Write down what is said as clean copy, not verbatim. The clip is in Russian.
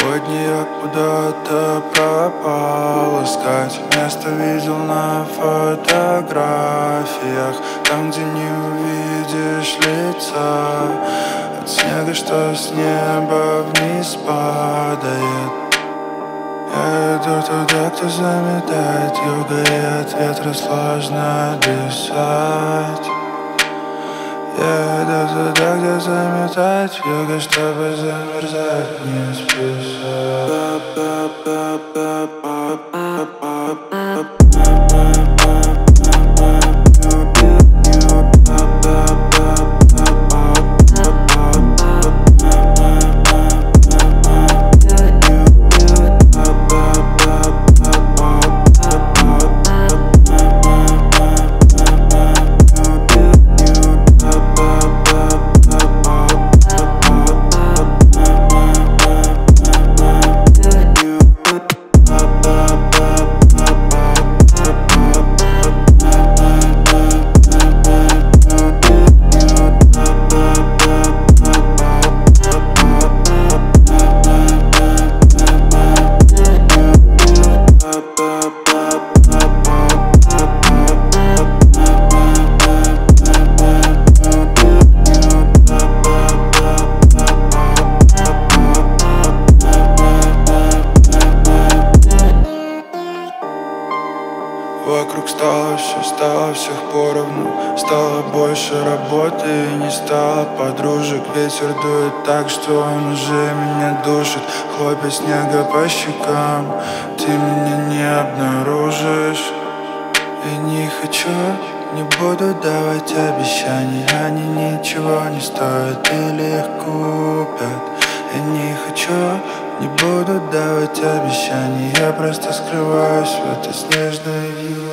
Сегодня я куда-то пропал, искать место видел на фотографиях, там, где не увидишь лица, от снега, что с неба вниз падает. Я иду туда, кто заметает юго, и от ветра сложно дышать. Я иду туда, где заметает юго, чтобы замерзать не спеша. Вокруг стало всех поровну. Стало больше работы и не стало подружек. Ветер дует так, что он уже меня душит. Хлопья снега по щекам, ты меня не обнаружишь. И не хочу, не буду давать обещаний. Они ничего не стоят или их купят. Я не хочу, не буду давать обещаний. Я просто скрываюсь в этой снежной вьюге.